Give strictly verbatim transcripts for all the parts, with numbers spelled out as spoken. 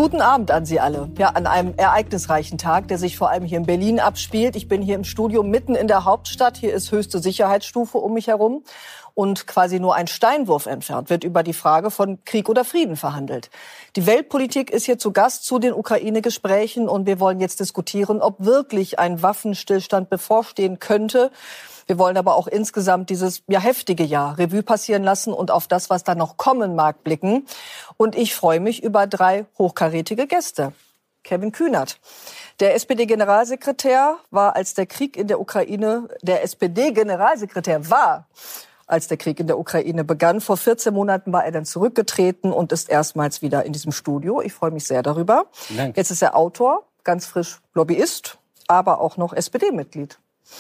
Guten Abend an Sie alle. Ja, an einem ereignisreichen Tag, der sich vor allem hier in Berlin abspielt. Ich bin hier im Studio mitten in der Hauptstadt. Hier ist höchste Sicherheitsstufe um mich herum. Und quasi nur ein Steinwurf entfernt wird über die Frage von Krieg oder Frieden verhandelt. Die Weltpolitik ist hier zu Gast zu den Ukraine-Gesprächen. Und wir wollen jetzt diskutieren, ob wirklich ein Waffenstillstand bevorstehen könnte. Wir wollen aber auch insgesamt dieses ja heftige Jahr Revue passieren lassen und auf das, was da noch kommen mag, blicken. Und ich freue mich über drei hochkarätige Gäste. Kevin Kühnert, der S P D-Generalsekretär, war, als der Krieg in der Ukraine, der S P D-Generalsekretär war, als der Krieg in der Ukraine begann. Vor vierzehn Monaten war er dann zurückgetreten und ist erstmals wieder in diesem Studio. Ich freue mich sehr darüber. Danke. Jetzt ist er Autor, ganz frisch Lobbyist, aber auch noch S P D-Mitglied.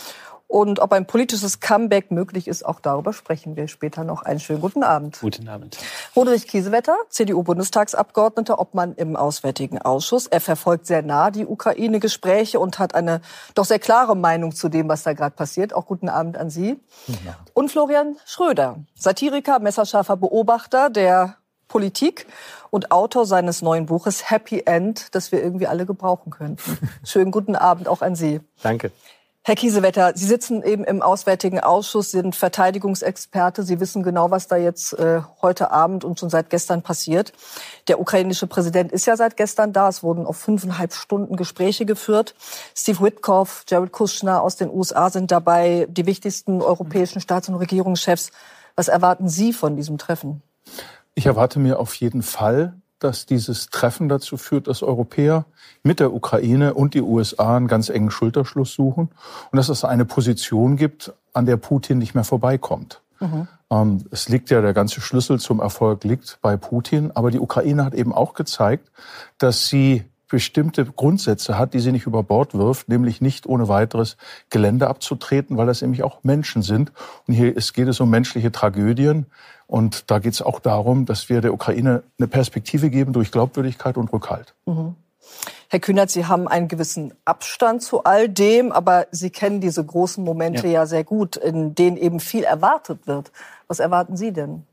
Und ob ein politisches Comeback möglich ist, auch darüber sprechen wir später noch. Einen schönen guten Abend. Guten Abend. Roderich Kiesewetter, C D U-Bundestagsabgeordneter, Obmann im Auswärtigen Ausschuss. Er verfolgt sehr nah die Ukraine-Gespräche und hat eine doch sehr klare Meinung zu dem, was da gerade passiert. Auch guten Abend an Sie. Guten Abend. Und Florian Schröder, Satiriker, messerscharfer Beobachter der Politik und Autor seines neuen Buches Happy End, das wir irgendwie alle gebrauchen könnten. Schönen guten Abend auch an Sie. Danke. Herr Kiesewetter, Sie sitzen eben im Auswärtigen Ausschuss, sind Verteidigungsexperte. Sie wissen genau, was da jetzt äh, heute Abend und schon seit gestern passiert. Der ukrainische Präsident ist ja seit gestern da. Es wurden auf fünfeinhalb Stunden Gespräche geführt. Steve Witkoff, Jared Kushner aus den U S A sind dabei, die wichtigsten europäischen Staats- und Regierungschefs. Was erwarten Sie von diesem Treffen? Ich erwarte mir auf jeden Fall, dass dieses Treffen dazu führt, dass Europäer mit der Ukraine und die U S A einen ganz engen Schulterschluss suchen und dass es eine Position gibt, an der Putin nicht mehr vorbeikommt. Mhm. Ähm, es liegt ja, der ganze Schlüssel zum Erfolg liegt bei Putin, aber die Ukraine hat eben auch gezeigt, dass sie bestimmte Grundsätze hat, die sie nicht über Bord wirft, nämlich nicht ohne weiteres Gelände abzutreten, weil das nämlich auch Menschen sind. Und hier ist, geht es um menschliche Tragödien. Und da geht es auch darum, dass wir der Ukraine eine Perspektive geben durch Glaubwürdigkeit und Rückhalt. Mhm. Herr Kühnert, Sie haben einen gewissen Abstand zu all dem, aber Sie kennen diese großen Momente ja, ja sehr gut, in denen eben viel erwartet wird. Was erwarten Sie denn?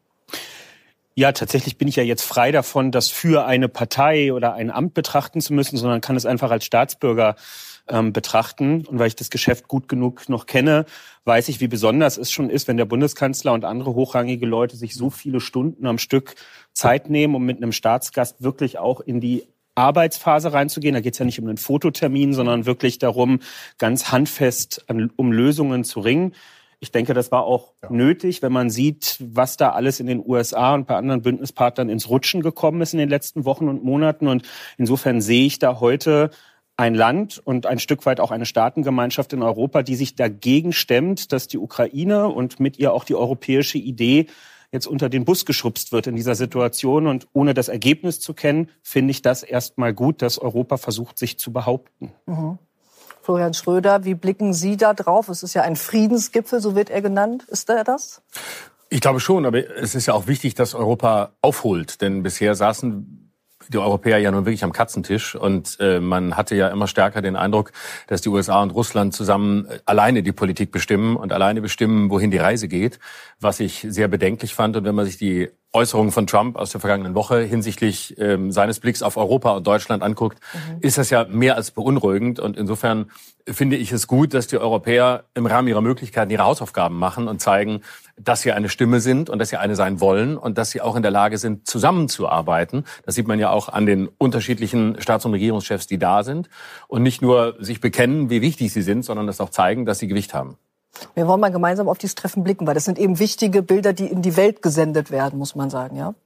Ja, tatsächlich bin ich ja jetzt frei davon, das für eine Partei oder ein Amt betrachten zu müssen, sondern kann es einfach als Staatsbürger ähm, betrachten. Und weil ich das Geschäft gut genug noch kenne, weiß ich, wie besonders es schon ist, wenn der Bundeskanzler und andere hochrangige Leute sich so viele Stunden am Stück Zeit nehmen, um mit einem Staatsgast wirklich auch in die Arbeitsphase reinzugehen. Da geht es ja nicht um einen Fototermin, sondern wirklich darum, ganz handfest an, um Lösungen zu ringen. Ich denke, das war auch ja. nötig, wenn man sieht, was da alles in den U S A und bei anderen Bündnispartnern ins Rutschen gekommen ist in den letzten Wochen und Monaten. Und insofern sehe ich da heute ein Land und ein Stück weit auch eine Staatengemeinschaft in Europa, die sich dagegen stemmt, dass die Ukraine und mit ihr auch die europäische Idee jetzt unter den Bus geschubst wird in dieser Situation. Und ohne das Ergebnis zu kennen, finde ich das erstmal gut, dass Europa versucht, sich zu behaupten. Mhm. Florian Schröder, wie blicken Sie da drauf? Es ist ja ein Friedensgipfel, so wird er genannt. Ist er das? Ich glaube schon, aber es ist ja auch wichtig, dass Europa aufholt. Denn bisher saßen die Europäer ja nun wirklich am Katzentisch. Und äh, man hatte ja immer stärker den Eindruck, dass die U S A und Russland zusammen alleine die Politik bestimmen und alleine bestimmen, wohin die Reise geht. Was ich sehr bedenklich fand. Und wenn man sich die Äußerungen von Trump aus der vergangenen Woche hinsichtlich ähm, seines Blicks auf Europa und Deutschland anguckt, mhm. ist das ja mehr als beunruhigend. Und insofern finde ich es gut, dass die Europäer im Rahmen ihrer Möglichkeiten ihre Hausaufgaben machen und zeigen, dass sie eine Stimme sind und dass sie eine sein wollen und dass sie auch in der Lage sind, zusammenzuarbeiten. Das sieht man ja auch an den unterschiedlichen Staats- und Regierungschefs, die da sind. Und nicht nur sich bekennen, wie wichtig sie sind, sondern das auch zeigen, dass sie Gewicht haben. Wir wollen mal gemeinsam auf dieses Treffen blicken, weil das sind eben wichtige Bilder, die in die Welt gesendet werden, muss man sagen, ja?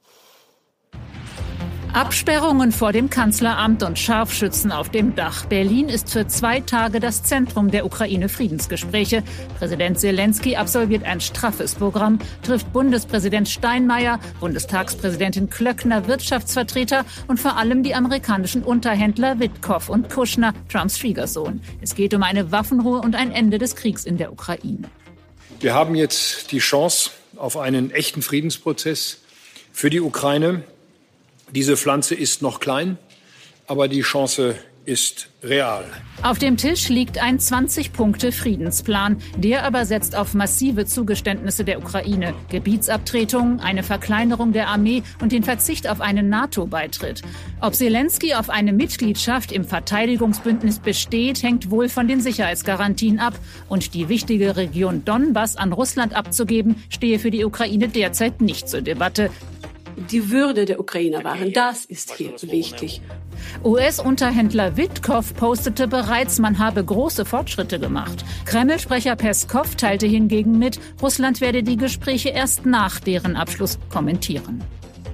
Absperrungen vor dem Kanzleramt und Scharfschützen auf dem Dach. Berlin ist für zwei Tage das Zentrum der Ukraine-Friedensgespräche. Präsident Zelensky absolviert ein straffes Programm, trifft Bundespräsident Steinmeier, Bundestagspräsidentin Klöckner, Wirtschaftsvertreter und vor allem die amerikanischen Unterhändler Witkoff und Kushner, Trumps Schwiegersohn. Es geht um eine Waffenruhe und ein Ende des Kriegs in der Ukraine. Wir haben jetzt die Chance auf einen echten Friedensprozess für die Ukraine. Diese Pflanze ist noch klein, aber die Chance ist real. Auf dem Tisch liegt ein zwanzig-Punkte-Friedensplan. Der aber setzt auf massive Zugeständnisse der Ukraine, Gebietsabtretung, eine Verkleinerung der Armee und den Verzicht auf einen NATO-Beitritt. Ob Zelensky auf eine Mitgliedschaft im Verteidigungsbündnis besteht, hängt wohl von den Sicherheitsgarantien ab. Und die wichtige Region Donbass an Russland abzugeben, stehe für die Ukraine derzeit nicht zur Debatte. Die Würde der Ukrainer wahren, das ist hier wichtig. U S-Unterhändler Witkow postete bereits, man habe große Fortschritte gemacht. Kreml-Sprecher Peskow teilte hingegen mit, Russland werde die Gespräche erst nach deren Abschluss kommentieren.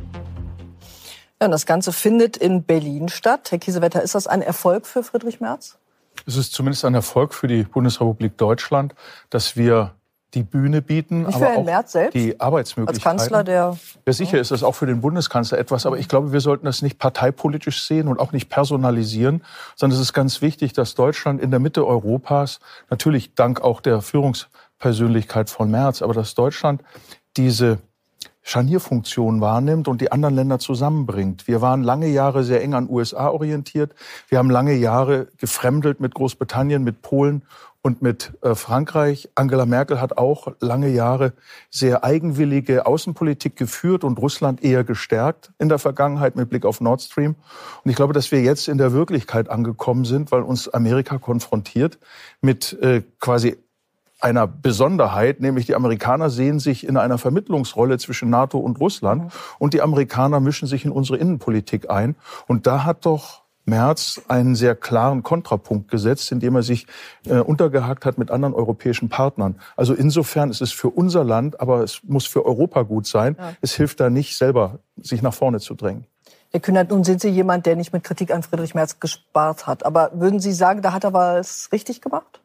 Ja, und das Ganze findet in Berlin statt. Herr Kiesewetter, ist das ein Erfolg für Friedrich Merz? Es ist zumindest ein Erfolg für die Bundesrepublik Deutschland, dass wir die Bühne bieten, Nicht für aber Herrn auch Merz selbst? die Arbeitsmöglichkeiten. Als Kanzler der... Ja, sicher ist das auch für den Bundeskanzler etwas, aber ich glaube, wir sollten das nicht parteipolitisch sehen und auch nicht personalisieren, sondern es ist ganz wichtig, dass Deutschland in der Mitte Europas, natürlich dank auch der Führungspersönlichkeit von Merz, aber dass Deutschland diese Scharnierfunktion wahrnimmt und die anderen Länder zusammenbringt. Wir waren lange Jahre sehr eng an U S A orientiert. Wir haben lange Jahre gefremdelt mit Großbritannien, mit Polen und mit äh, Frankreich. Angela Merkel hat auch lange Jahre sehr eigenwillige Außenpolitik geführt und Russland eher gestärkt in der Vergangenheit mit Blick auf Nord Stream. Und ich glaube, dass wir jetzt in der Wirklichkeit angekommen sind, weil uns Amerika konfrontiert mit äh, quasi einer Besonderheit, nämlich die Amerikaner sehen sich in einer Vermittlungsrolle zwischen NATO und Russland mhm. und die Amerikaner mischen sich in unsere Innenpolitik ein. Und da hat doch Merz einen sehr klaren Kontrapunkt gesetzt, indem er sich äh, untergehakt hat mit anderen europäischen Partnern. Also insofern ist es für unser Land, aber es muss für Europa gut sein. Ja. Es hilft da nicht, selber sich nach vorne zu drängen. Herr Kühnert, nun sind Sie jemand, der nicht mit Kritik an Friedrich Merz gespart hat. Aber würden Sie sagen, da hat er was richtig gemacht?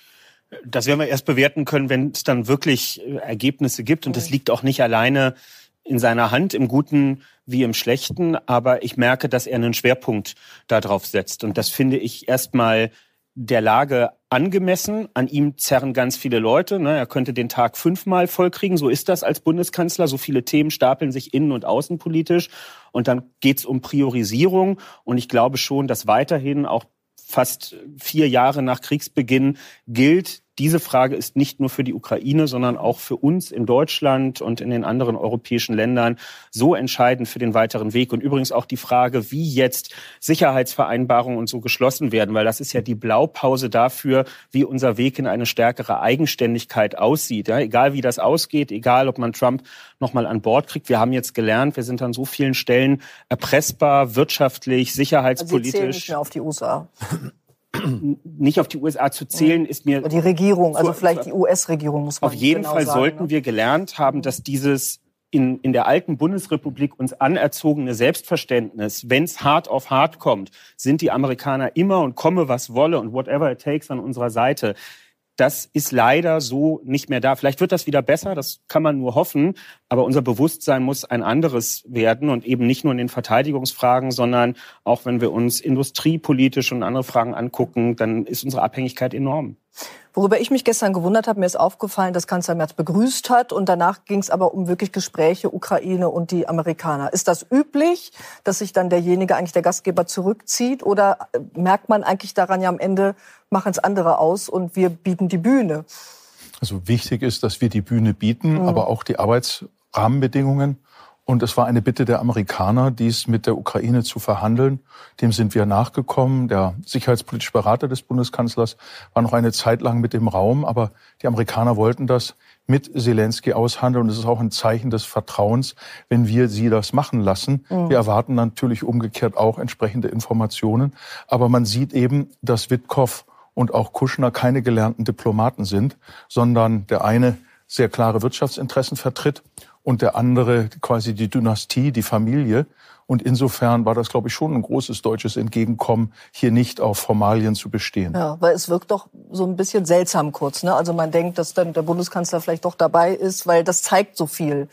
Das werden wir erst bewerten können, wenn es dann wirklich Ergebnisse gibt. Und das liegt auch nicht alleine in seiner Hand, im Guten wie im Schlechten. Aber ich merke, dass er einen Schwerpunkt darauf setzt. Und das finde ich erstmal der Lage angemessen. An ihm zerren ganz viele Leute. Er könnte den Tag fünfmal vollkriegen. So ist das als Bundeskanzler. So viele Themen stapeln sich innen- und außenpolitisch. Und dann geht es um Priorisierung. Und ich glaube schon, dass weiterhin auch fast vier Jahre nach Kriegsbeginn gilt, diese Frage ist nicht nur für die Ukraine, sondern auch für uns in Deutschland und in den anderen europäischen Ländern so entscheidend für den weiteren Weg. Und übrigens auch die Frage, wie jetzt Sicherheitsvereinbarungen und so geschlossen werden, weil das ist ja die Blaupause dafür, wie unser Weg in eine stärkere Eigenständigkeit aussieht. Ja, egal wie das ausgeht, egal ob man Trump nochmal an Bord kriegt. Wir haben jetzt gelernt, wir sind an so vielen Stellen erpressbar, wirtschaftlich, sicherheitspolitisch. Also Sie zählen nicht mehr auf die U S A. Nicht auf die U S A zu zählen, ist mir... Die Regierung, also vielleicht die U S-Regierung muss man Auf jeden genau Fall sagen, sollten ne? wir gelernt haben, dass dieses in, in der alten Bundesrepublik uns anerzogene Selbstverständnis, wenn es hart auf hart kommt, sind die Amerikaner immer und komme was wolle und whatever it takes an unserer Seite. Das ist leider so nicht mehr da. Vielleicht wird das wieder besser, das kann man nur hoffen. Aber unser Bewusstsein muss ein anderes werden und eben nicht nur in den Verteidigungsfragen, sondern auch wenn wir uns industriepolitische und andere Fragen angucken, dann ist unsere Abhängigkeit enorm. Worüber ich mich gestern gewundert habe, mir ist aufgefallen, dass Kanzler Merz begrüßt hat und danach ging es aber um wirklich Gespräche Ukraine und die Amerikaner. Ist das üblich, dass sich dann derjenige, eigentlich der Gastgeber, zurückzieht oder merkt man eigentlich daran, ja am Ende machen es andere aus und wir bieten die Bühne? Also wichtig ist, dass wir die Bühne bieten, mhm. aber auch die Arbeitsrahmenbedingungen. Und es war eine Bitte der Amerikaner, dies mit der Ukraine zu verhandeln. Dem sind wir nachgekommen. Der sicherheitspolitische Berater des Bundeskanzlers war noch eine Zeit lang mit im Raum. Aber die Amerikaner wollten das mit Zelensky aushandeln. Und es ist auch ein Zeichen des Vertrauens, wenn wir sie das machen lassen. Mhm. Wir erwarten natürlich umgekehrt auch entsprechende Informationen. Aber man sieht eben, dass Witkow und auch Kushner keine gelernten Diplomaten sind, sondern der eine sehr klare Wirtschaftsinteressen vertritt und der andere quasi die Dynastie, die Familie. Und insofern war das, glaube ich, schon ein großes deutsches Entgegenkommen, hier nicht auf Formalien zu bestehen. Ja, weil es wirkt doch so ein bisschen seltsam kurz, ne? Also man denkt, dass dann der Bundeskanzler vielleicht doch dabei ist, weil das zeigt so viel.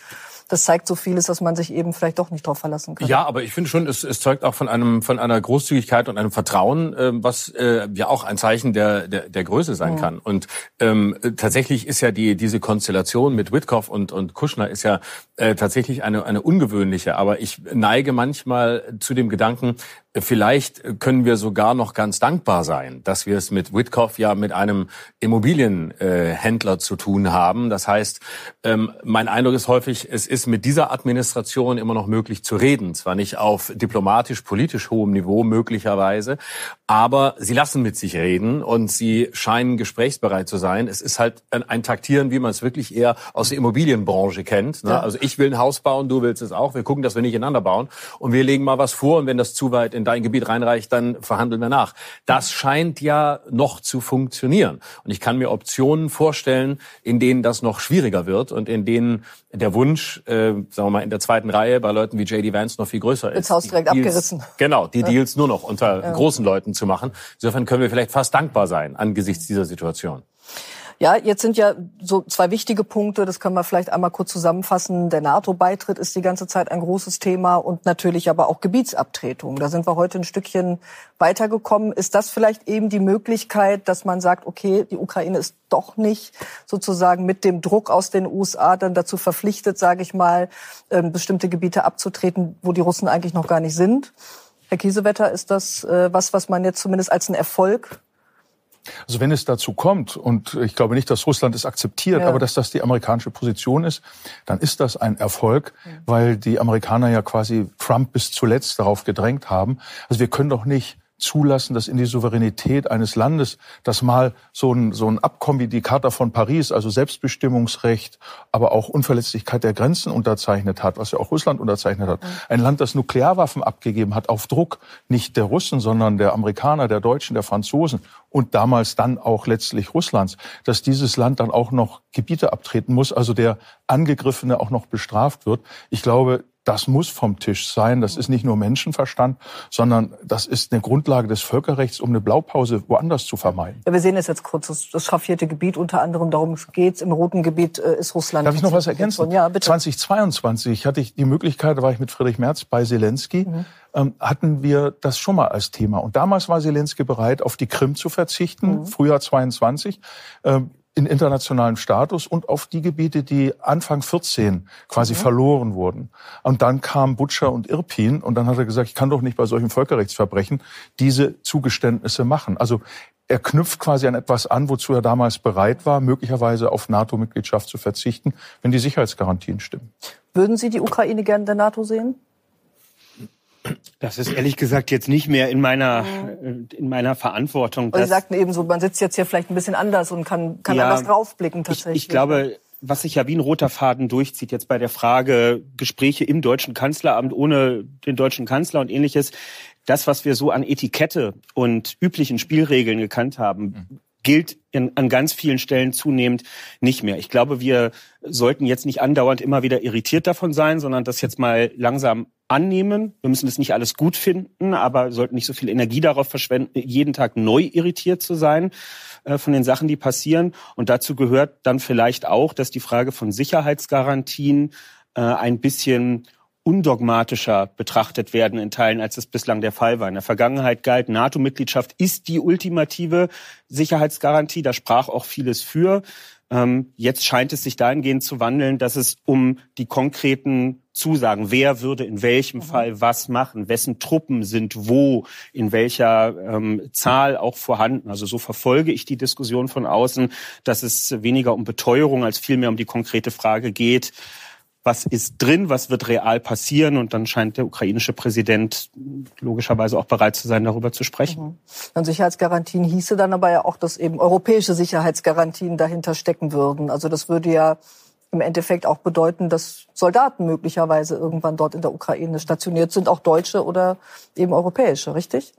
das zeigt so vieles, dass man sich eben vielleicht doch nicht drauf verlassen kann. Ja, aber ich finde schon, es, es zeugt auch von einem von einer Großzügigkeit und einem Vertrauen, äh, was äh, ja auch ein Zeichen der der, der Größe sein mhm. kann. Und ähm, tatsächlich ist ja die diese Konstellation mit Witkoff und und Kushner ist ja äh, tatsächlich eine eine ungewöhnliche. Aber ich neige manchmal zu dem Gedanken, vielleicht können wir sogar noch ganz dankbar sein, dass wir es mit Witkoff ja mit einem Immobilienhändler äh, zu tun haben. Das heißt, ähm, mein Eindruck ist häufig, es ist mit dieser Administration immer noch möglich zu reden. Zwar nicht auf diplomatisch-politisch hohem Niveau möglicherweise, aber sie lassen mit sich reden und sie scheinen gesprächsbereit zu sein. Es ist halt ein, ein Taktieren, wie man es wirklich eher aus der Immobilienbranche kennt. Ne? Ja. Also ich will ein Haus bauen, du willst es auch. Wir gucken, dass wir nicht ineinander bauen und wir legen mal was vor und wenn das zu weit in dein Gebiet reinreicht, dann verhandeln wir nach. Das scheint ja noch zu funktionieren. Und ich kann mir Optionen vorstellen, in denen das noch schwieriger wird und in denen der Wunsch, äh, sagen wir mal, in der zweiten Reihe bei Leuten wie J D Vance noch viel größer ist. Das Haus direkt Deals, abgerissen. Genau, die ja. Deals nur noch unter ja. großen Leuten zu machen. Insofern können wir vielleicht fast dankbar sein angesichts dieser Situation. Ja, jetzt sind ja so zwei wichtige Punkte, das können wir vielleicht einmal kurz zusammenfassen. Der NATO-Beitritt ist die ganze Zeit ein großes Thema und natürlich aber auch Gebietsabtretung. Da sind wir heute ein Stückchen weitergekommen. Ist das vielleicht eben die Möglichkeit, dass man sagt, okay, die Ukraine ist doch nicht sozusagen mit dem Druck aus den U S A dann dazu verpflichtet, sage ich mal, bestimmte Gebiete abzutreten, wo die Russen eigentlich noch gar nicht sind? Herr Kiesewetter, ist das was, was man jetzt zumindest als einen Erfolg? Also wenn es dazu kommt, und ich glaube nicht, dass Russland es akzeptiert, ja. aber dass das die amerikanische Position ist, dann ist das ein Erfolg, ja. weil die Amerikaner ja quasi Trump bis zuletzt darauf gedrängt haben. Also wir können doch nicht zulassen, dass in die Souveränität eines Landes, das mal so ein, so ein Abkommen wie die Charta von Paris, also Selbstbestimmungsrecht, aber auch Unverletzlichkeit der Grenzen unterzeichnet hat, was ja auch Russland unterzeichnet hat. Mhm. Ein Land, das Nuklearwaffen abgegeben hat, auf Druck nicht der Russen, sondern der Amerikaner, der Deutschen, der Franzosen und damals dann auch letztlich Russlands, dass dieses Land dann auch noch Gebiete abtreten muss, also der Angegriffene auch noch bestraft wird. Ich glaube, das muss vom Tisch sein. Das ist nicht nur Menschenverstand, sondern das ist eine Grundlage des Völkerrechts, um eine Blaupause woanders zu vermeiden. Ja, wir sehen es jetzt kurz. Das, das schraffierte Gebiet, unter anderem darum geht's. Im Roten Gebiet äh, ist Russland. Darf ich noch was ergänzen? Ja, bitte. zweitausendzweiundzwanzig hatte ich die Möglichkeit, da war ich mit Friedrich Merz bei Zelensky, mhm. ähm, hatten wir das schon mal als Thema. Und damals war Zelensky bereit, auf die Krim zu verzichten, mhm. Frühjahr zweiundzwanzig. Ähm, in internationalen Status und auf die Gebiete, die Anfang vierzehn quasi mhm. verloren wurden. Und dann kam Butscha und Irpin und dann hat er gesagt, ich kann doch nicht bei solchen Völkerrechtsverbrechen diese Zugeständnisse machen. Also er knüpft quasi an etwas an, wozu er damals bereit war, möglicherweise auf NATO-Mitgliedschaft zu verzichten, wenn die Sicherheitsgarantien stimmen. Würden Sie die Ukraine gerne in der NATO sehen? Das ist ehrlich gesagt jetzt nicht mehr in meiner in meiner Verantwortung. Sie sagten eben so, man sitzt jetzt hier vielleicht ein bisschen anders und kann, kann ja, anders draufblicken tatsächlich. Ich, ich glaube, was sich ja wie ein roter Faden durchzieht jetzt bei der Frage Gespräche im deutschen Kanzleramt ohne den deutschen Kanzler und Ähnliches, das, was wir so an Etikette und üblichen Spielregeln gekannt haben, gilt in, an ganz vielen Stellen zunehmend nicht mehr. Ich glaube, wir sollten jetzt nicht andauernd immer wieder irritiert davon sein, sondern das jetzt mal langsam annehmen. Wir müssen das nicht alles gut finden, aber sollten nicht so viel Energie darauf verschwenden, jeden Tag neu irritiert zu sein äh, von den Sachen, die passieren. Und dazu gehört dann vielleicht auch, dass die Frage von Sicherheitsgarantien äh, ein bisschen undogmatischer betrachtet werden in Teilen, als es bislang der Fall war. In der Vergangenheit galt, NATO-Mitgliedschaft ist die ultimative Sicherheitsgarantie. Da sprach auch vieles für. Ähm, jetzt scheint es sich dahingehend zu wandeln, dass es um die konkreten Zusagen, wer würde in welchem mhm. Fall was machen, wessen Truppen sind wo, in welcher ähm, Zahl auch vorhanden. Also so verfolge ich die Diskussion von außen, dass es weniger um Beteuerung als vielmehr um die konkrete Frage geht, was ist drin, was wird real passieren? Und dann scheint der ukrainische Präsident logischerweise auch bereit zu sein, darüber zu sprechen. Mhm. Und Sicherheitsgarantien hieße dann aber ja auch, dass eben europäische Sicherheitsgarantien dahinter stecken würden. Also das würde ja im Endeffekt auch bedeuten, dass Soldaten möglicherweise irgendwann dort in der Ukraine stationiert sind, auch deutsche oder eben europäische, richtig?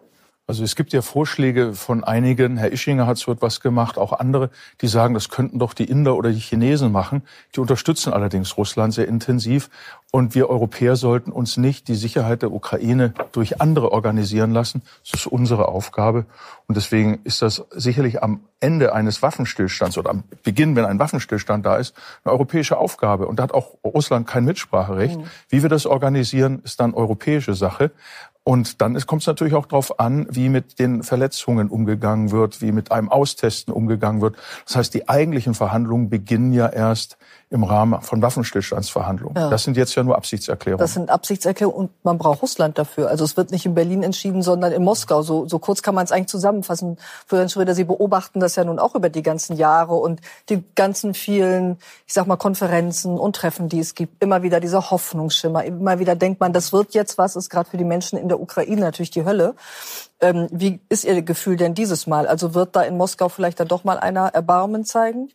Also es gibt ja Vorschläge von einigen, Herr Ischinger hat so etwas gemacht, auch andere, die sagen, das könnten doch die Inder oder die Chinesen machen. Die unterstützen allerdings Russland sehr intensiv. Und wir Europäer sollten uns nicht die Sicherheit der Ukraine durch andere organisieren lassen. Das ist unsere Aufgabe. Und deswegen ist das sicherlich am Ende eines Waffenstillstands oder am Beginn, wenn ein Waffenstillstand da ist, eine europäische Aufgabe. Und da hat auch Russland kein Mitspracherecht. Mhm. Wie wir das organisieren, ist dann europäische Sache. Und dann kommt es natürlich auch darauf an, wie mit den Verletzungen umgegangen wird, wie mit einem Austesten umgegangen wird. Das heißt, die eigentlichen Verhandlungen beginnen ja erst im Rahmen von Waffenstillstandsverhandlungen. Ja. Das sind jetzt ja nur Absichtserklärungen. Das sind Absichtserklärungen und man braucht Russland dafür. Also es wird nicht in Berlin entschieden, sondern in Moskau. So, so kurz kann man es eigentlich zusammenfassen. Florian Schröder, Sie beobachten das ja nun auch über die ganzen Jahre und die ganzen vielen, ich sag mal, Konferenzen und Treffen, die es gibt. Immer wieder dieser Hoffnungsschimmer. Immer wieder denkt man, das wird jetzt was, ist gerade für die Menschen in der Ukraine natürlich die Hölle. Ähm, wie ist Ihr Gefühl denn dieses Mal? Also wird da in Moskau vielleicht dann doch mal einer Erbarmen zeigen?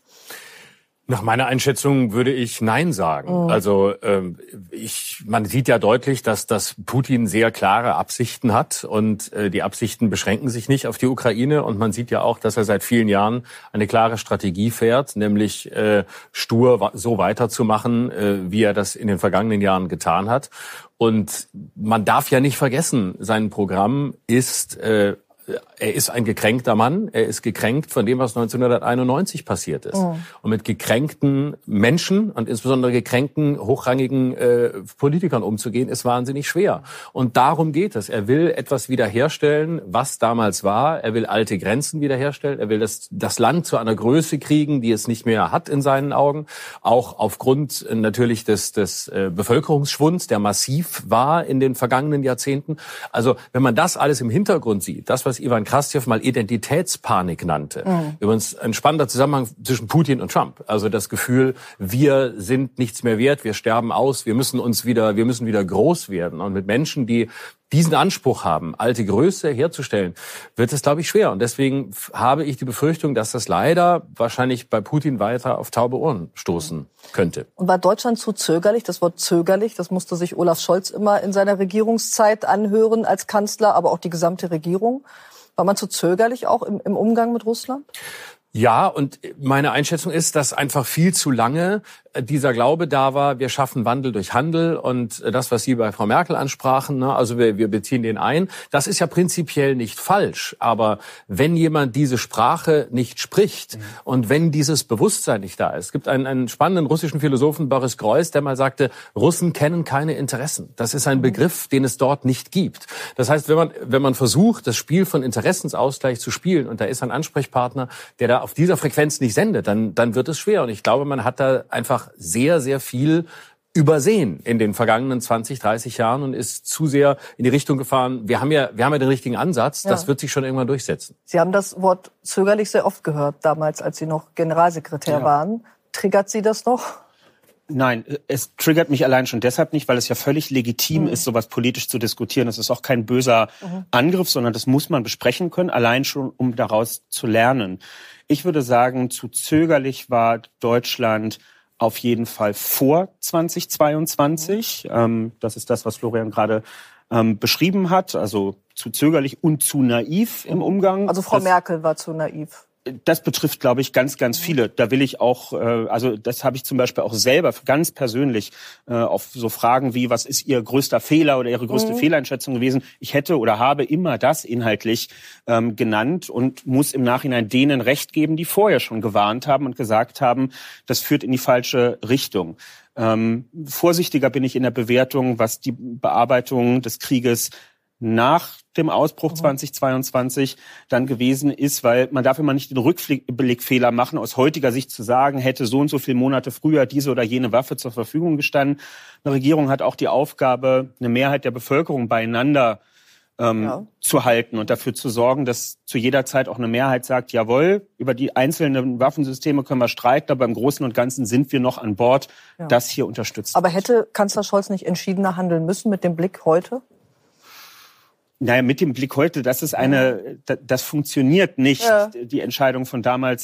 Nach meiner Einschätzung würde ich Nein sagen. Mhm. Also ähm, ich, man sieht ja deutlich, dass, dass Putin sehr klare Absichten hat und äh, die Absichten beschränken sich nicht auf die Ukraine und man sieht ja auch, dass er seit vielen Jahren eine klare Strategie fährt, nämlich äh, stur so weiterzumachen, äh, wie er das in den vergangenen Jahren getan hat. Und man darf ja nicht vergessen, sein Programm ist äh, Er ist ein gekränkter Mann. Er ist gekränkt von dem, was neunzehnhunderteinundneunzig passiert ist. Oh. Und mit gekränkten Menschen und insbesondere gekränkten, hochrangigen äh, Politikern umzugehen, ist wahnsinnig schwer. Und darum geht es. Er will etwas wiederherstellen, was damals war. Er will alte Grenzen wiederherstellen. Er will das, das Land zu einer Größe kriegen, die es nicht mehr hat in seinen Augen. Auch aufgrund äh, natürlich des, des äh, Bevölkerungsschwunds, der massiv war in den vergangenen Jahrzehnten. Also wenn man das alles im Hintergrund sieht, das, was Ivan Krastev mal Identitätspanik nannte. Mhm. Übrigens ein spannender Zusammenhang zwischen Putin und Trump. Also das Gefühl, wir sind nichts mehr wert, wir sterben aus, wir müssen uns wieder, wir müssen wieder groß werden. Und mit Menschen, die diesen Anspruch haben, alte Größe herzustellen, wird es, glaube ich, schwer. Und deswegen habe ich die Befürchtung, dass das leider wahrscheinlich bei Putin weiter auf taube Ohren stoßen könnte. Und war Deutschland zu zögerlich? Das Wort zögerlich, das musste sich Olaf Scholz immer in seiner Regierungszeit anhören als Kanzler, aber auch die gesamte Regierung. War man zu zögerlich auch im, im Umgang mit Russland? Ja, und meine Einschätzung ist, dass einfach viel zu lange dieser Glaube da war, wir schaffen Wandel durch Handel und das, was Sie bei Frau Merkel ansprachen, ne, also wir, wir beziehen den ein, das ist ja prinzipiell nicht falsch. Aber wenn jemand diese Sprache nicht spricht mhm. und wenn dieses Bewusstsein nicht da ist, es gibt einen, einen spannenden russischen Philosophen, Boris Groys, der mal sagte, Russen kennen keine Interessen. Das ist ein Begriff, den es dort nicht gibt. Das heißt, wenn man, wenn man versucht, das Spiel von Interessensausgleich zu spielen und da ist ein Ansprechpartner, der da auf dieser Frequenz nicht sendet, dann, dann wird es schwer. Und ich glaube, man hat da einfach sehr, sehr viel übersehen in den vergangenen zwanzig, dreißig Jahren und ist zu sehr in die Richtung gefahren. Wir haben ja, wir haben ja den richtigen Ansatz. Ja. Das wird sich schon irgendwann durchsetzen. Sie haben das Wort zögerlich sehr oft gehört, damals, als Sie noch Generalsekretär ja. waren. Triggert Sie das noch? Nein, es triggert mich allein schon deshalb nicht, weil es ja völlig legitim mhm. ist, sowas politisch zu diskutieren. Das ist auch kein böser mhm. Angriff, sondern das muss man besprechen können, allein schon, um daraus zu lernen. Ich würde sagen, zu zögerlich war Deutschland auf jeden Fall vor zweitausendzweiundzwanzig. Mhm. Ähm, das ist das, was Florian gerade ähm, beschrieben hat. Also zu zögerlich und zu naiv im Umgang. Also Frau das, Merkel war zu naiv. Das betrifft, glaube ich, ganz, ganz viele. Da will ich auch, äh, also das habe ich zum Beispiel auch selber ganz persönlich äh, auf so Fragen wie, was ist Ihr größter Fehler oder Ihre größte mhm. Fehleinschätzung gewesen? Ich hätte oder habe immer das inhaltlich ähm, genannt und muss im Nachhinein denen Recht geben, die vorher schon gewarnt haben und gesagt haben, das führt in die falsche Richtung. Ähm, vorsichtiger bin ich in der Bewertung, was die Bearbeitung des Krieges nach dem Ausbruch mhm. zweitausendzweiundzwanzig dann gewesen ist, weil man darf immer nicht den Rückblickfehler machen, aus heutiger Sicht zu sagen, hätte so und so viele Monate früher diese oder jene Waffe zur Verfügung gestanden. Eine Regierung hat auch die Aufgabe, eine Mehrheit der Bevölkerung beieinander ähm, ja. zu halten und dafür zu sorgen, dass zu jeder Zeit auch eine Mehrheit sagt, jawohl, über die einzelnen Waffensysteme können wir streiten, aber im Großen und Ganzen sind wir noch an Bord, ja. das hier unterstützt. Aber hätte Kanzler Scholz nicht entschiedener handeln müssen mit dem Blick heute? Naja, mit dem Blick heute, das ist eine, das funktioniert nicht, ja. die Entscheidung von damals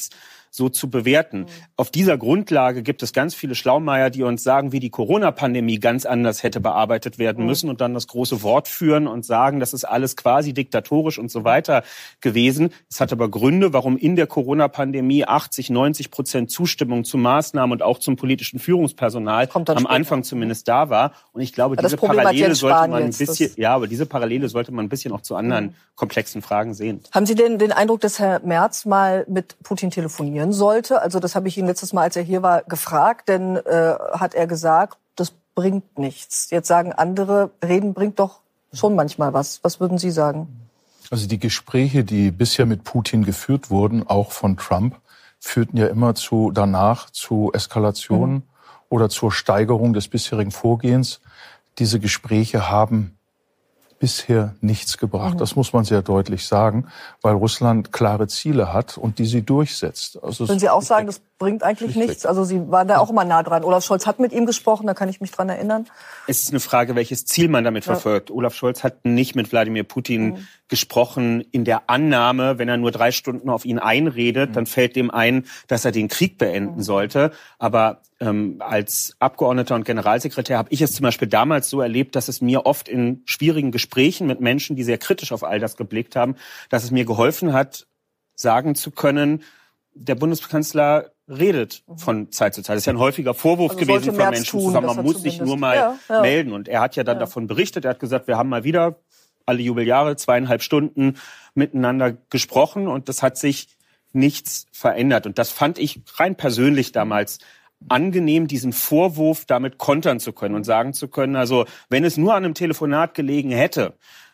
so zu bewerten. Mhm. Auf dieser Grundlage gibt es ganz viele Schlaumeier, die uns sagen, wie die Corona-Pandemie ganz anders hätte bearbeitet werden mhm. müssen und dann das große Wort führen und sagen, das ist alles quasi diktatorisch und so weiter gewesen. Es hat aber Gründe, warum in der Corona-Pandemie achtzig, neunzig Prozent Zustimmung zu Maßnahmen und auch zum politischen Führungspersonal am später. Anfang zumindest da war. Und ich glaube, diese Parallele sollte man ein bisschen, ja, aber diese Parallele sollte man ein bisschen auch zu anderen mhm. komplexen Fragen sehen. Haben Sie denn den Eindruck, dass Herr Merz mal mit Putin telefonieren sollte? Also das habe ich ihn letztes Mal, als er hier war, gefragt, denn äh, hat er gesagt, das bringt nichts. Jetzt sagen andere, reden bringt doch schon manchmal was. Was würden Sie sagen? Also die Gespräche, die bisher mit Putin geführt wurden, auch von Trump, führten ja immer zu danach zu Eskalationen mhm. oder zur Steigerung des bisherigen Vorgehens. Diese Gespräche haben bisher nichts gebracht. Mhm. Das muss man sehr deutlich sagen, weil Russland klare Ziele hat und die sie durchsetzt. Also Würden Sie auch sagen, das bringt eigentlich nichts? Also Sie waren da auch immer nah dran. Olaf Scholz hat mit ihm gesprochen, da kann ich mich dran erinnern. Es ist eine Frage, welches Ziel man damit ja. verfolgt. Olaf Scholz hat nicht mit Wladimir Putin mhm. gesprochen in der Annahme, wenn er nur drei Stunden auf ihn einredet, mhm. dann fällt dem ein, dass er den Krieg beenden mhm. sollte. Aber ähm, als Abgeordneter und Generalsekretär habe ich es zum Beispiel damals so erlebt, dass es mir oft in schwierigen Gesprächen mit Menschen, die sehr kritisch auf all das geblickt haben, dass es mir geholfen hat, sagen zu können, der Bundeskanzler redet von Zeit zu Zeit. Das ist ja ein häufiger Vorwurf also gewesen von Menschen, tun, zusammen, man muss sich nur mal ja, ja. melden. Und er hat ja dann ja. davon berichtet, er hat gesagt, wir haben mal wieder alle Jubeljahre zweieinhalb Stunden miteinander gesprochen und das hat sich nichts verändert. Und das fand ich rein persönlich damals angenehm, diesen Vorwurf damit kontern zu können und sagen zu können, also wenn es nur an einem Telefonat gelegen hätte.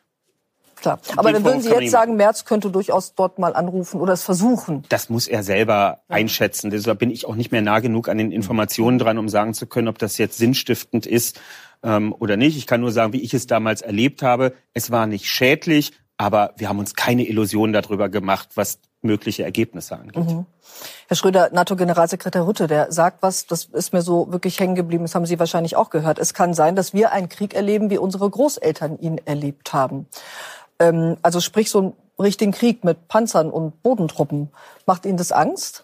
Klar. Aber dann würden Sie jetzt sagen, Merz könnte durchaus dort mal anrufen oder es versuchen. Das muss er selber ja. einschätzen. Deshalb bin ich auch nicht mehr nah genug an den Informationen dran, um sagen zu können, ob das jetzt sinnstiftend ist ähm, oder nicht. Ich kann nur sagen, wie ich es damals erlebt habe. Es war nicht schädlich, aber wir haben uns keine Illusionen darüber gemacht, was mögliche Ergebnisse angeht. Mhm. Herr Schröder, NATO-Generalsekretär Rutte, der sagt was, das ist mir so wirklich hängen geblieben, das haben Sie wahrscheinlich auch gehört. Es kann sein, dass wir einen Krieg erleben, wie unsere Großeltern ihn erlebt haben. Ähm, also sprich so einen richtigen Krieg mit Panzern und Bodentruppen. Macht Ihnen das Angst?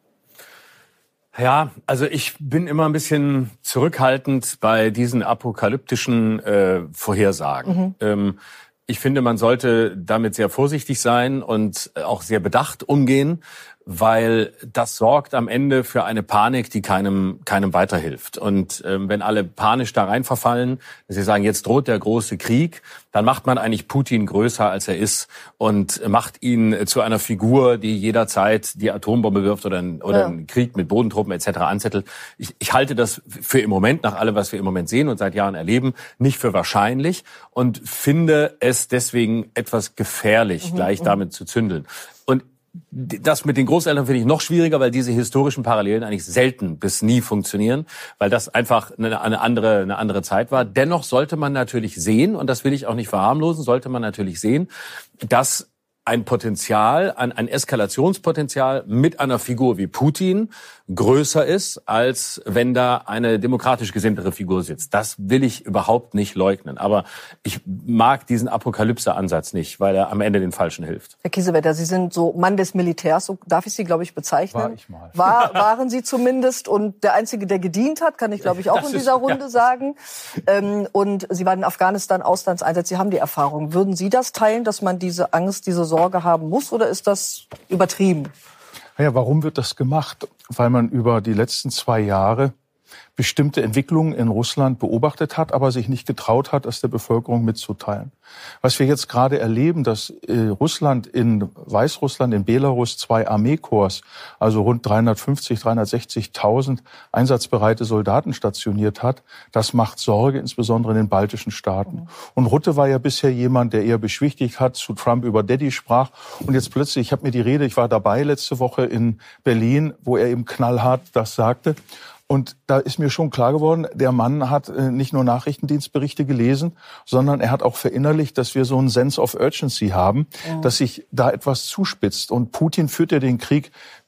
Ja, also ich bin immer ein bisschen zurückhaltend bei diesen apokalyptischen äh, Vorhersagen. Mhm. Ähm, ich finde, man sollte damit sehr vorsichtig sein und auch sehr bedacht umgehen, weil das sorgt am Ende für eine Panik, die keinem keinem weiterhilft. Und ähm, wenn alle panisch da rein verfallen, dass sie sagen, jetzt droht der große Krieg, dann macht man eigentlich Putin größer, als er ist und macht ihn zu einer Figur, die jederzeit die Atombombe wirft oder, ein, oder ja. einen Krieg mit Bodentruppen et cetera anzettelt. Ich, ich halte das für im Moment, nach allem, was wir im Moment sehen und seit Jahren erleben, nicht für wahrscheinlich und finde es deswegen etwas gefährlich, mhm, gleich damit zu zündeln. Und das mit den Großeltern finde ich noch schwieriger, weil diese historischen Parallelen eigentlich selten bis nie funktionieren, weil das einfach eine, eine andere, eine andere Zeit war. Dennoch sollte man natürlich sehen, und das will ich auch nicht verharmlosen, sollte man natürlich sehen, dass ein Potenzial, ein, ein Eskalationspotenzial mit einer Figur wie Putin größer ist, als wenn da eine demokratisch gesinntere Figur sitzt. Das will ich überhaupt nicht leugnen. Aber ich mag diesen Apokalypse-Ansatz nicht, weil er am Ende den Falschen hilft. Herr Kiesewetter, Sie sind so Mann des Militärs, so darf ich Sie, glaube ich, bezeichnen. War ich mal. War, waren Sie zumindest und der Einzige, der gedient hat, kann ich, glaube ich, auch das in dieser ist, Runde ja. sagen. Ähm, und Sie waren in Afghanistan, Auslandseinsatz, Sie haben die Erfahrung. Würden Sie das teilen, dass man diese Angst, diese Sorge haben muss, oder ist das übertrieben? Ja, warum wird das gemacht? Weil man über die letzten zwei Jahre bestimmte Entwicklungen in Russland beobachtet hat, aber sich nicht getraut hat, das der Bevölkerung mitzuteilen. Was wir jetzt gerade erleben, dass äh, Russland in Weißrussland, in Belarus zwei Armeekorps, also rund dreihundertfünfzig, dreihundertsechzigtausend einsatzbereite Soldaten stationiert hat, das macht Sorge, insbesondere in den baltischen Staaten. Und Rutte war ja bisher jemand, der eher beschwichtigt hat, zu Trump über Daddy sprach. Und jetzt plötzlich, ich habe mir die Rede, ich war dabei letzte Woche in Berlin, wo er eben knallhart das sagte. Und da ist mir schon klar geworden, der Mann hat nicht nur Nachrichtendienstberichte gelesen, sondern er hat auch verinnerlicht, dass wir so einen Sense of Urgency haben, ja. dass sich da etwas zuspitzt. Und Putin führt ja den Krieg